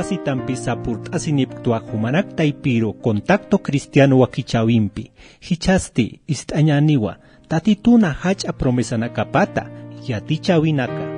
wasitampi sapurt asiniptua humanak taipiro contacto cristiano wakichawimpi. Hichasti ist'añaniwa tatituna hacha promesana kapata yatichawinaka.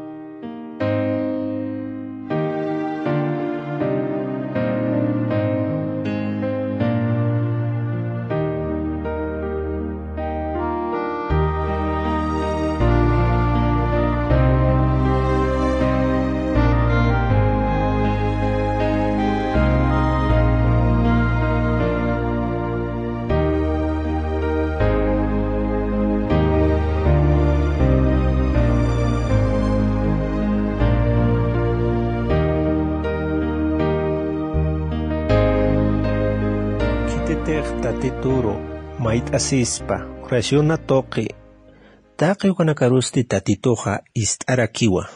Tatituro mait asispa oraciona toqui taqi wanakarusti tatitoja istarakiwa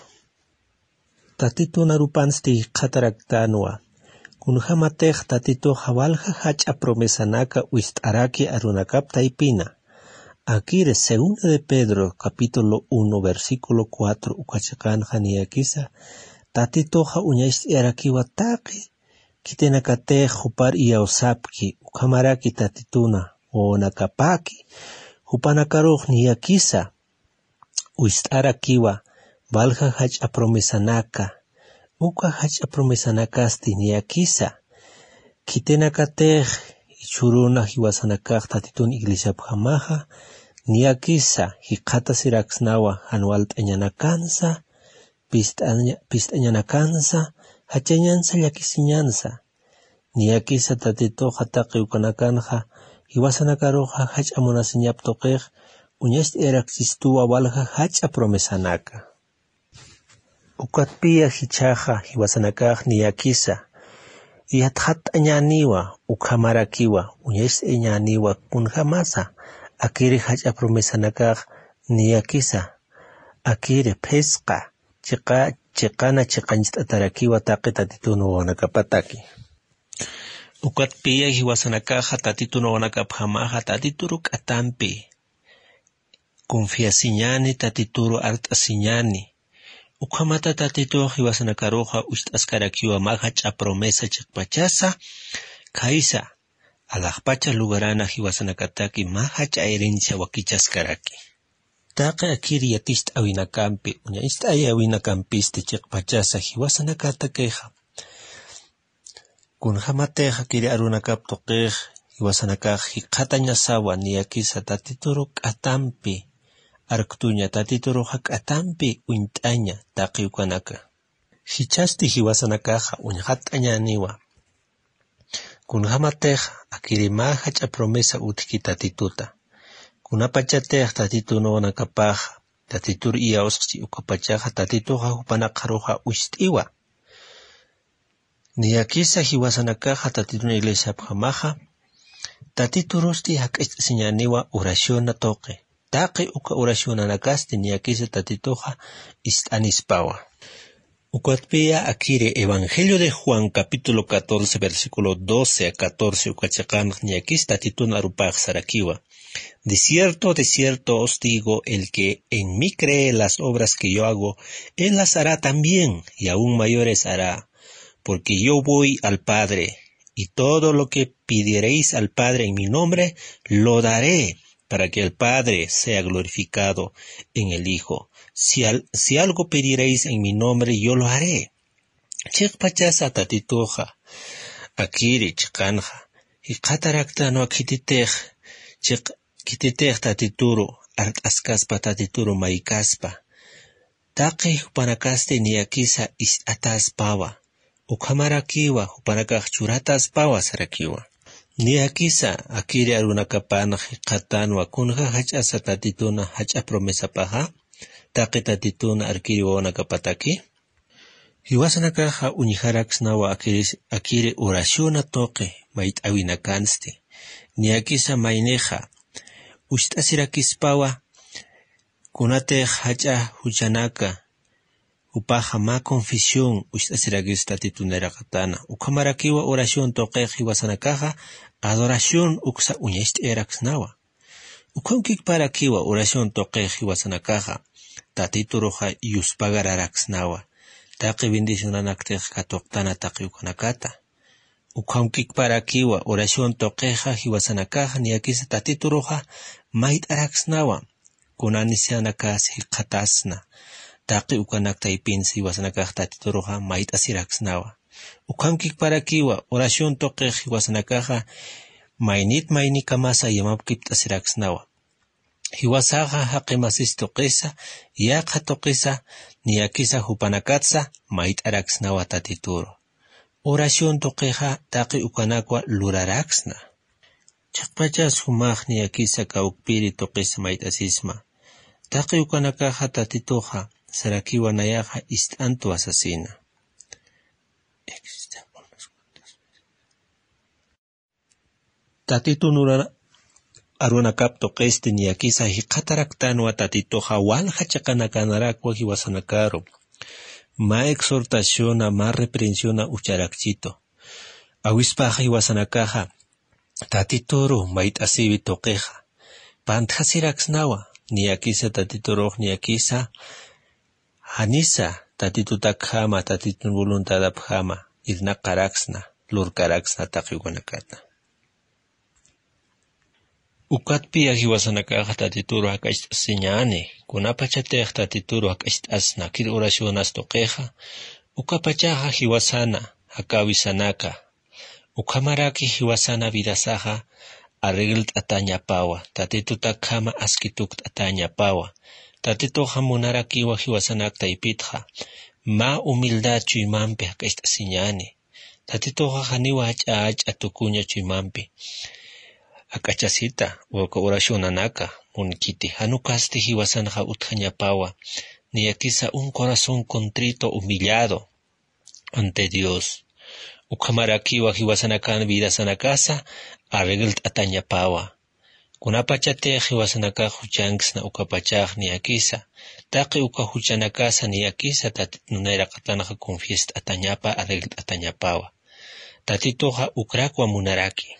tatituna rupansti qataraktanwa kunhamatej tatitoja walja hacha promesanaka uistaraki arunakapta ipina. Akire segunda de Pedro capítulo 1 versículo 4 ukachakan janiakisa tatitoja uñaist arakiwa taqi kitenakate jupar iausapki ukamaraki tatituna o nakapaki hupanakaruj niyakisa uistarakiwa valja hacha promesanaka uka hacha promesanakasti niyakisa kitenakate ichuruna hiwasanakaj tatitun iglesiapjamaja niyakisa hikata siraksnawa anual t'añanakansa pistañanakansa hachañansa llakisiñansa niyakisa tatitoja taqi ukanakanja hiwasanakaruja hacha monasiñaptoqej uñast eraksistuwa walja hacha promesanaka ukatpia hichaja hiwasanakaj niyakisa yatjat añaniwa ukhamarakiwa uñast eñaniwa kunjamasa akire hacha promesanakaj niyakisa akire pesqa chiqana chiqanchit'atarakiwa taqi tatitunu wanakapataki ukatpia hiwasanakaja tatitunu wanakapjamaja tatituru k'atampi confiasiñani tatituru art'asiñani ukhamata tatituru hiwasanakaruja usht'askarakiwa maja promesa chiqpachasa kaisa alajpacha lugarana hiwasanakataki maja herencia wakichaskaraki taqi akiri yatist awinakampi uñaist awinakampisti chiqpachasa hiwasanakatakeja kunjamateja kiri arunakaptoqej hiwasanakaj hiqatañasawa niyakisa tatituru k'atampi arktuña tatituruja k'atampi uint'aña taqi ukanaka hichasti hiwasanakaja uñqat'añaniwa kunjamateja akiri maja promesa utki tatituta kunapachatej tatitunu wanakapaja tatituru iausqsi ukapachaja tatituja hupanaqaruja uist'iwa niyakisa hiwasanakaja tatituna iglesiapjamaja tatiturusti hak'ist'asiñaniwa oraciona toqe taqi uka oracionanakasti niyakisa tatituja ist'anispawa ukatpia akire Evangelio de Juan capítulo 14 versículo 12 a 14 ukachaqan niyakis tatituna arupaj sarakiwa de cierto os digo, el que en mí cree las obras que yo hago, él las hará también, y aún mayores hará, porque yo voy al Padre, y todo lo que pidiereis al Padre en mi nombre, lo daré, para que el Padre sea glorificado en el Hijo. Si algo pediréis en mi nombre, yo lo haré. Chiqpachasa tatituja, akiri chiqanja, y qatarakta no akititej, kititej tatituru, art'askaspa tatituru maikaspa. Taqi hupanakaste niyakisa ataspawa, ukhamarakiwa hupanakaj churataspawa sarakiwa. Niyakisa akiri arunakapanaj hiqatanwa kunja hach'asa tatituna hach'a promesapaja, taqi tatituna arkiri wawanakapataki. Hiwasanakaja uñijaraksnawa akiri oraciona toqe mait'awinakanste. Niyakisa mayneja usht'asirakispawa kunatej hach'a huchanaka upaja ma confesión usht'asirakis tatitunera qatana ukhamarakiwa oración toqej hiwasanakaja adoración uksa uñasht'eraksnawa ukhankikparakiwa oración toqej hiwasanakaja tatituruja yuspagaraksnawa taqi bendicionanakteq katoqtana taqi ukanakata. Ukamkik para kiwa oración toqueja hiwasanakaja niyakisa tatituroja mait araxnawa kunanisianakas hiqatasna taqi ukanakta ipinsi hiwasanakaja tatituroja mait asiraxnawa. Ukamkik para kiwa oración toqueja hiwasanakaja mainit kamasa yamapkip asiraxnawa. Hiwasaja haqimasis toqesa yaqa toqesa niyakisa hupanakatsa mait araxnawa tatituro. Oración toqueja taqi ukanakwa luraraxna. Chaqpachas humaq niyakisa kaukpiri toqesa mait asisma. Taqi ukanakaja tatitoja sarakiwa nayaja istantu asasina. Tatitu nurara arunakap toqeste niyakisa hiqataraktanwa tatitoja walja chaqanakanarakuwa hiwasanakaro. Ma exhortaciona, ma reprensiona ucharakchito. Awispaja hiwasanakaja tatitoro mait asibi toqueja. Panthasiraxnawa niyakisa tatitoro niyakisa hanisa tatitutakjama tatitun voluntadapjama irnaqaraxna lurkaraxna taqi ukanakata. Ukatpi hiwasanakaja tatituro hak'asñani kunapachateq tatituro hak'asna kir oracionas toqueja ukapachaja hiwasana hakawisanaka ukamaraki hiwasana vidasaja arreglt atañapawa tatitutakjama askitukt atañapawa tatitoja munarakiwa hiwasanakta ipitja ma humildad chuymampi hak'asñani tatitoja haniwa hach'a tukuña chuymampi akachasita waka oración anaka munkiti hanukasti hiwasanja utjañapawa niyakisa un corazón contrito humillado ante Dios ukamarakiwa hiwasanakan vidasanakasa arreglt atañapawa kunapachate hiwasanaka huchanksna ukapachaj niyakisa taqi uka huchanakasa niyakisa tatinunayrakatanaja confiesta atañapa arreglt atañapawa tatitoja ukrakwa munaraki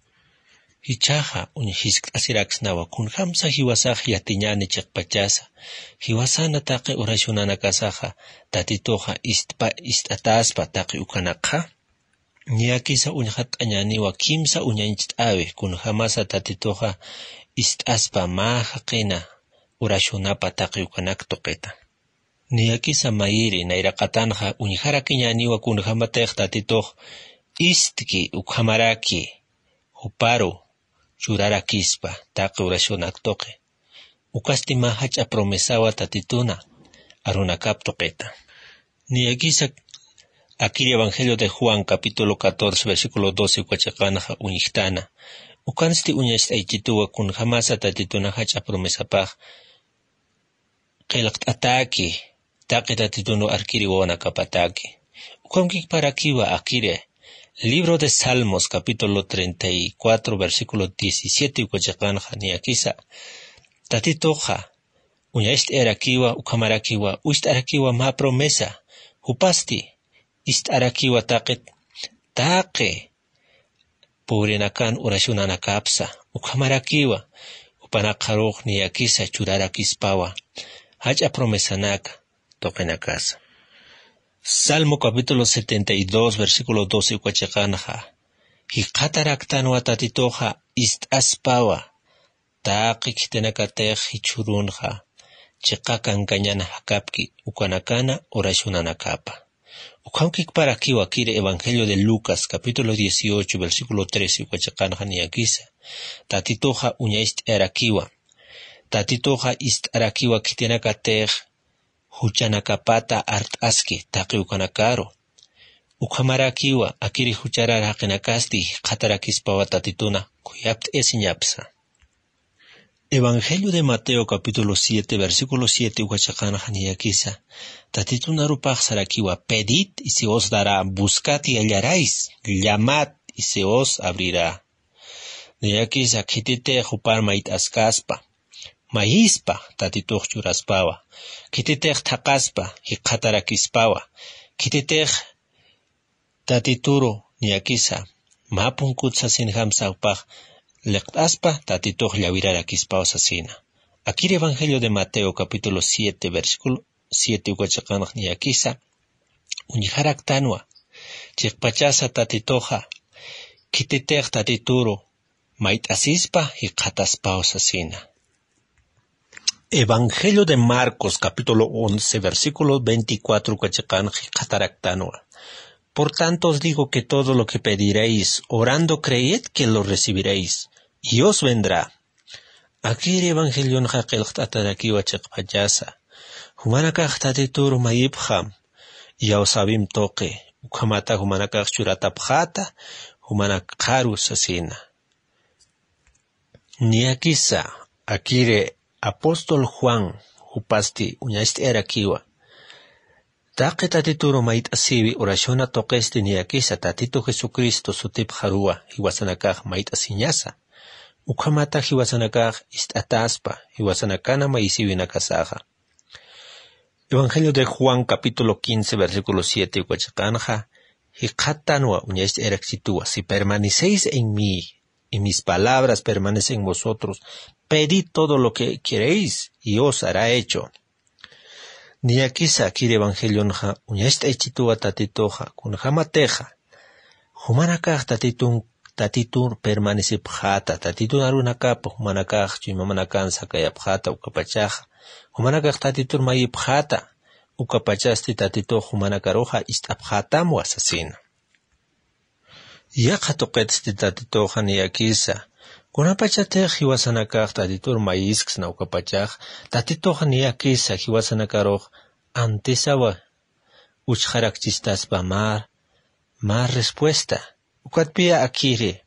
Hichaja unhisk asiraxnawa kun hamsa hiwasaj yatiñani chikpachasa hiwasana taqi oracionanakasaja tatitoja istataspa taqi ukanakja niyakisa unhat añaniwa kimsa uñanchit'awe kun hamasa tatitoja istaspa maja qina oracionapa taqi ukanak toqeta niyakisa mayiri nayraqatanja unharaki ñaniwa kun hamateq tatitoj istki ukhamaraki huparo churarakispa taqi oracionak toqe. Ukastima hacha promesawa tatituna arunakap toqeta. Niyakisa akiri Evangelio de Juan capítulo 14 versículo 12 huachaqanaja uñihtana. Ukansti uñashta aichituwa kun hamasa tatituna hacha promesapaj. Qilaqt ataki taqi tatituno arkiri wawanakapataki. Ukamkik parakiwa akire Libro de Salmos, capítulo 34, versículo 17, huachaqanja niyakisa. Tatitoja, uñaist erakiwa, ukamarakiwa, uist arakiwa ma promesa, hupasti, ist arakiwa taqe, pobrenakan oracionanakapsa, ukamarakiwa, upanaqaruq niyakisa churarakispawa, hacha promesanaka, toqenakasa. Salmo capítulo 72, versículo 12, huachaqanja. Hiqataraktanwa tatitoja istaspawa. Taqi kitenakatej hichurunja. Chiqakan kañana hakapki ukanakana oracionanakapa. Ukamkik parakiwa kire Evangelio de Lucas capítulo 18, versículo 13, huachaqanja niyakisa. Tatitoja uñaist erakiwa. Tatitoja istarakiwa kitenakatej huchanakapata artaski taqi ukanakaro. Ukamarakiwa akiri hucharar haqinakasti qatarakispawa tatituna kuyapt esiñapsa. Evangelio de Mateo capítulo 7 versículo 7 huachaqanaja niyakisa. Tatituna rupaq sarakiwa pedid y se os dará, buscad y hallaréis, llamad y se os abrirá. Niyakisa kitite hupar mait askaspa. Mahispa tatituj churaspawa, kititej thaqaspa hiqatarakispawa, kititej tatituro niyakisa, mapunkut sasin hamsawpaj, leqtaspa tatituj llawirarakispawa sasina. Aquí el Evangelio de Mateo capítulo 7 versículo 7 huachaqanaj niyakisa, Uniharaktanwa, Chikpachasa tatitoja, Kititech tatituro, Maitasispa y Kataspausa-sina. Evangelio de Marcos, capítulo 11, versículo 24, Kataraktanwa. Por tanto os digo que todo lo que pediréis, orando creed que lo recibiréis, y os vendrá. Aquí el Evangelio Atarakiwa Chekpachasa, Humanakach tatitur mayibham, Yaosabim toque, Ukamata Humanakach churatapjata, Humanakaru sasina. Niakisa, Akire Apóstol Juan, Hupasti, Uñaiste Arakiwa. Taque tatituro mait asibi oraciona toqueste niakisa tatito Jesucristo sutip harua, Hiwasanakach mait asiñasa. Ukamata hiwasanakach istataspa, hiwasanakana maisivinakasaja. Evangelio de Juan, capítulo 15, versículo 7, huachakanja, hicatanua uñaiste eraxitua, si permanecéis en mí, y mis palabras permanecen en vosotros, pedid todo lo que queréis, y os hará hecho. Ni aquí sakir Evangelio nja, uñaiste echitua tatitoja, kunjamateja, humanakach tatitun permanece pjata, tatitun arunakapa, humanakach chimamanakan sakaya pjata ukapachaja, humanakach tatitun mayi pjata, ukapachasti tatito humanakaroja istapjatamwa asasina. Yaqa toqetisti tatitoja niyakisa, kunapachatej hiwasanakaj tatitur mayisksna ukapachaj, tatitoja niyakisa hiwasanakaroja antesawa uchjarakchistaspa mar respuesta. Ukatpia akire,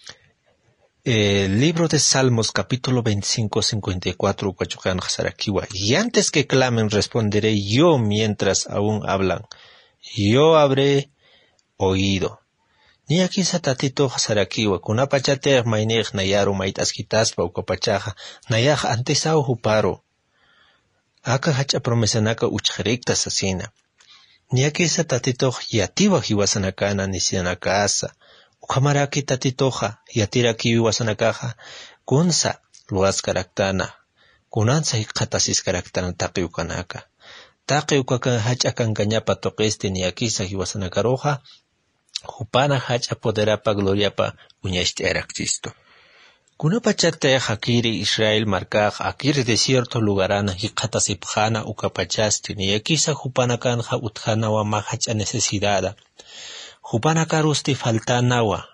libro de Salmos, capítulo 25, 54, ukachukan jasarakiwa. Y antes que clamen responderé yo mientras aún hablan. Yo habré oído. Ni aquí satatito jasarakiwa, kunapachatej mainej nayaru maitasquitaspa ukapachaja, nayaj antesao huparo. Aka hacha promesanaka uchjariktas asina. Ni aquí satatito yatiwa hiwasanakana nisianakasa. Ukamaraki tatitoja, yatiraki viwasanakaja, kunsa luas karaktana, kunansa hikatasis karaktana taqi ukanaka. Taqi ukaka hacha kankanyapa toqeste niyakisa hiwasanakaroja, hupana hacha poderapa gloriapa uñaiste erakchisto. Kunapachate hakiri Israel markaj akiri desierto lugarana hikatasipjana ukapachasti niyakisa hupanakanja utjana wa mahacha necesidada. Hupanakarusti faltanawa,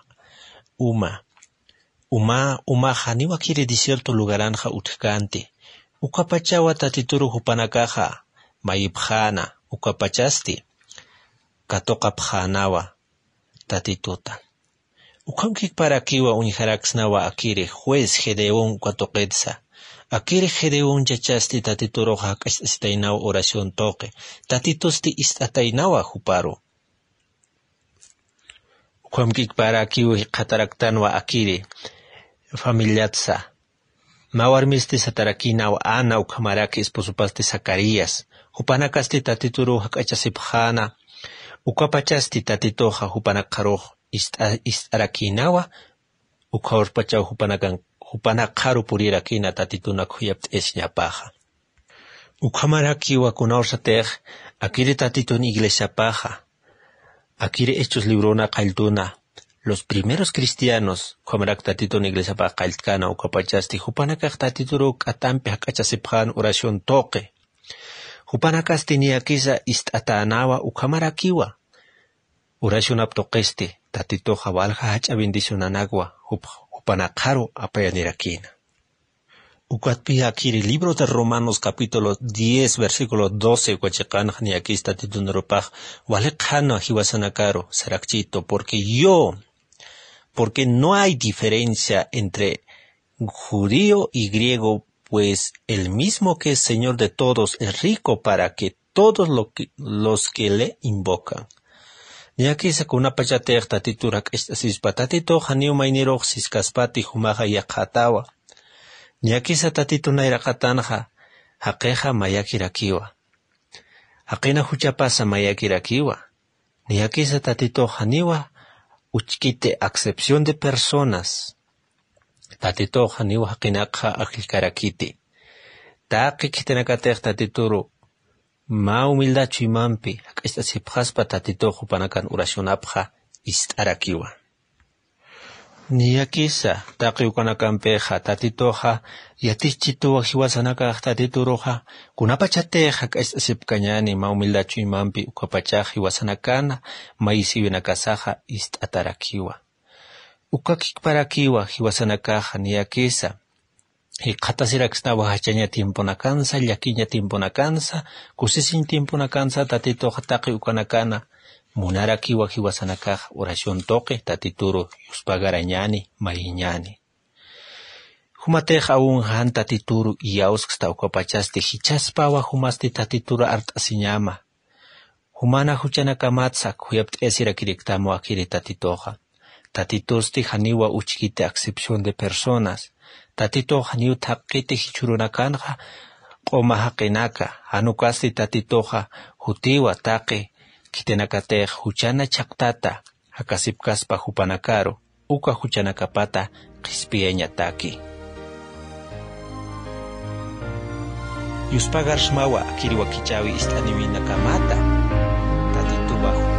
uma haniwa kiri desierto lugaranja utkante, ukapachawa tatituru hupanakaja, mayibjana, ukapachasti, katokapjanawa, tatituta. Ukamkik parakiwa unijaraksnawa akire, juez Gedeón ukatoketsa, akire Gedeón chachasti tatituru hakastainawa oración toque, tatitusti istatainawa huparo. Kwamkik para kiwi kataraktanwa akiri familiatsa. Mawarmisti satarakina wa ana ukamaraki esposupaste Zacarías. Hupanakasti tatituru hakachasipjana. Ukapachasti tatitoja hupanakaroh istarakinawa. Ukaorpachaw hupanakaru purirakina tatituna kuyapt esñapaja. Ukamaraki wa kunaorsatej akiri tatitun iglesia paja. Akire Hechos librona kaltuna. Los primeros cristianos, Juamarak tatito en iglesia pa kaltkana o kapachasti, Jupanakak tatituro katampe hakachasipjan oración toque. Jupanakasti niakisa istatanawa ukamarakiwa. Oración aptoqueste, tatito jabalja hacha bendicionanagua, Jupanakaro apayaniraquina. Ukatpi akiri libro de Romanos capítulo 10 versículo 12 huachakan niakista tituneropaj walekano hiwasanakaro sarakchito porque no hay diferencia entre judío y griego, pues el mismo que es Señor de todos es rico para que todos los que le invocan. Niakisa kuna pachater tatiturak estasis patatito hanio mainiro siskaspati humaja yakatawa. Niakisa tatito na irakatanja, hakeja mayakirakiwa. Hakina huchapasa mayakirakiwa. Niakisa tatito haniwa, uchkite acepción de personas. Tatito haniwa hakinakha akilkarakiti. Taaki kitenakatek tatituro, Ma humildachu imampi hak'istasipqaspa tatituqa panakan oracionapqa ist'arakiwa. Niyakisa taqi ukanakanpiqa tatituqa yatischituwa hiwasanakaq tatituruqa kunapachateqa hak'istasipkañani ma humildachu imampi ukapachaq hiwasanakana ma isiwinakasaqa ist'atarakiwa. Ukakikparakiwa hiwasanakaqa niyakisa qhatasiraksnawa hachaña tiemponakansa, llakiña tiemponakansa, kusisin tiemponakansa tatituqa taqi ukanakana munarakiwa hiwasanakaqa oración toqi tatituru yuspagarañani mariñani. Humateqa aún han tatituru iyawsqsta ukapachasti hichaspawa humasti tatituru art'asiñama. Humana huchanakamatsa kuyapt'esirakirektamu akiri tatituqa. Tatitusti haniwa uchkite acepción de personas. Tatituqa niu thaqqiti hichurunakanqa q'uma haqinaka. Hanukasti tatituqa hutiwa taqi kitenakateq huchana chaqtata hakasipkaspa hupanakaru uka huchanakapata qispiyaña taki. Yuspagar shmawa akiriwa kichawi ist'aniwinakamata tatituwa